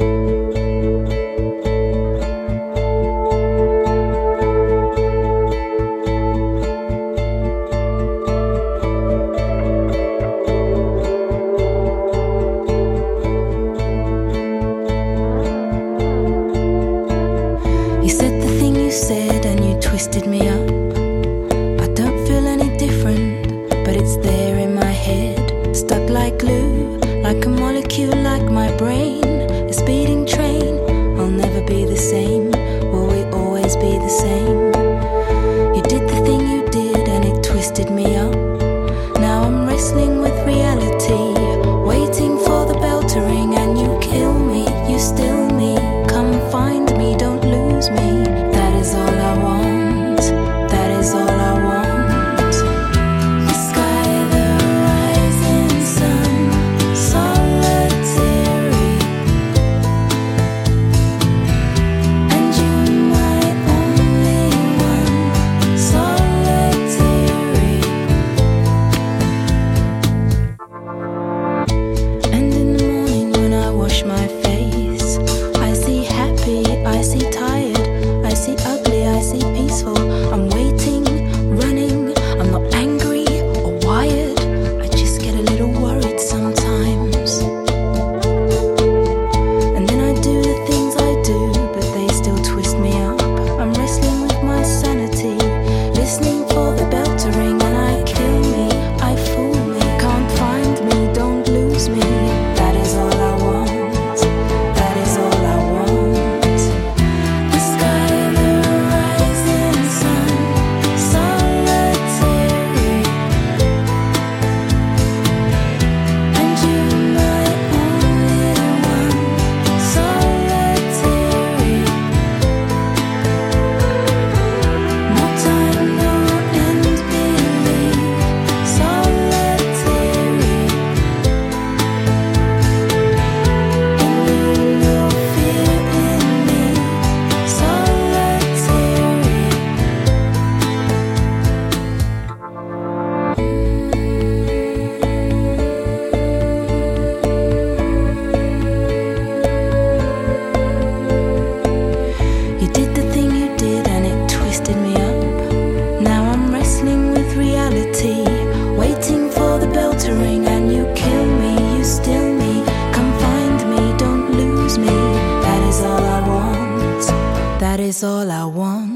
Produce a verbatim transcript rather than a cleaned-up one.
You said the thing you said and you twisted me up. I don't feel any different, but it's there in my head, stuck like glue, like a molecule, like my brain, a speeding train. I'll never be the same. Will we always be the same? You did the thing you did and it twisted me up. Now I'm wrestling with reality, waiting for the bell to ring, and you kill me, you still me. Come find me, don't lose me. That is all I want. That is all I want. The sky, the rising sun, solitary, and you my only one, solitary. And in the morning when I wash my face, I see happy, I see tired, I see ugly, I see peaceful. I'm waiting, running, I'm not angry or wired, I just get a little worried sometimes. And then I do the things I do, but they still twist me up. I'm wrestling with my sanity, listening for the bell to ring, and I kill me, I fool me. Can't find me, don't lose me. That is all I want. That is all I want. The sky, the rising sun, solitary, and you my only one, solitary. No time, no end, believe, solitary. And you no fear in me, solitary. You did the thing you did and it twisted me up. Now I'm wrestling with reality, waiting for the bell to ring, and you kill me, you still me. Come find me, don't lose me. That is all I want. That is all I want.